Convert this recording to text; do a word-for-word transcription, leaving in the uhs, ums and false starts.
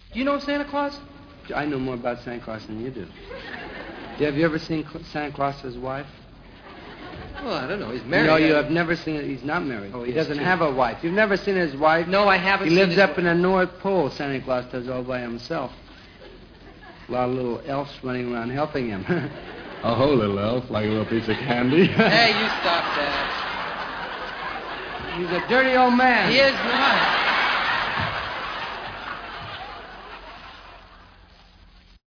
Do you know Santa Claus? I know more about Santa Claus than you do. Have you ever seen Santa Claus's wife? Well, I don't know. He's married. No, you have never seen it. He's not married. Oh, he yes, doesn't too. have a wife. You've never seen his wife? No, I haven't He seen lives his up wife. in the North Pole, Santa Claus does all by himself. A lot of little elves running around helping him. Oh, little elf, like a little piece of candy. Hey, you stop that. He's a dirty old man. He is not.